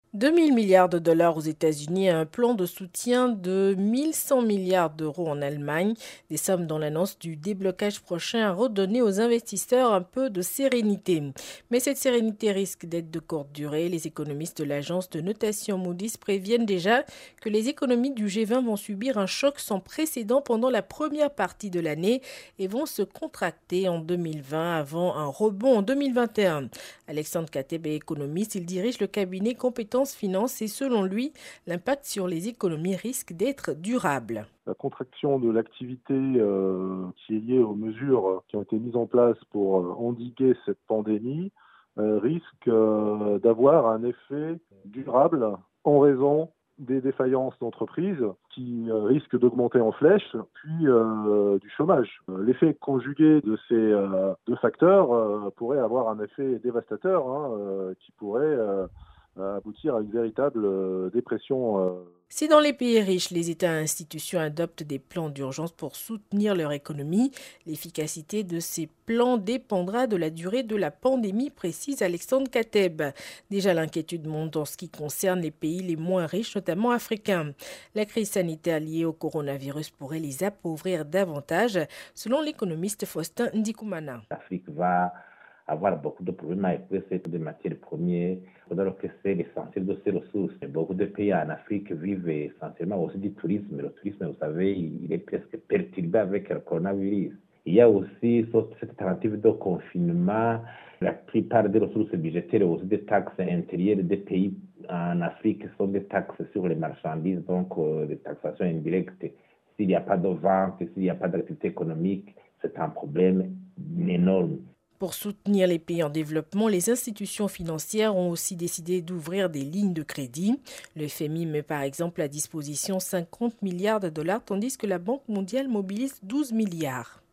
2 000 milliards de dollars aux États-Unis et un plan de soutien de 1 100 milliards d'euros en Allemagne. Des sommes dont l'annonce du déblocage prochain a redonné aux investisseurs un peu de sérénité. Mais cette sérénité risque d'être de courte durée. Les économistes de l'agence de notation Moody's préviennent déjà que les économies du G20 vont subir un choc sans précédent pendant la première partie de l'année et vont se contracter en 2020 avant un rebond en 2021. Alexandre Kateb est économiste, il dirige le cabinet Compétences Finance et selon lui, l'impact sur les économies risque d'être durable. La contraction de l'activité qui est liée aux mesures qui ont été mises en place pour endiguer cette pandémie risque d'avoir un effet durable en raison des défaillances d'entreprises qui risquent d'augmenter en flèche, puis du chômage. L'effet conjugué de ces deux facteurs pourrait avoir un effet dévastateur qui pourrait aboutir à une véritable dépression. Si dans les pays riches, les États et institutions adoptent des plans d'urgence pour soutenir leur économie, l'efficacité de ces plans dépendra de la durée de la pandémie, précise Alexandre Kateb. Déjà, l'inquiétude monte en ce qui concerne les pays les moins riches, notamment africains. La crise sanitaire liée au coronavirus pourrait les appauvrir davantage, selon l'économiste Faustin Ndikoumana. L'Afrique va avoir beaucoup de problèmes à éprouver des matières premières, alors que c'est l'essentiel de ces ressources. Beaucoup de pays en Afrique vivent essentiellement aussi du tourisme. Le tourisme, vous savez, il est presque perturbé avec le coronavirus. Il y a aussi cette tentative de confinement. La plupart des ressources budgétaires et aussi des taxes intérieures des pays en Afrique sont des taxes sur les marchandises, donc des taxations indirectes. S'il n'y a pas de vente, s'il n'y a pas d'activité économique, c'est un problème énorme. Pour soutenir les pays en développement, les institutions financières ont aussi décidé d'ouvrir des lignes de crédit. Le FMI met par exemple à disposition 50 milliards de dollars, tandis que la Banque mondiale mobilise 12 milliards.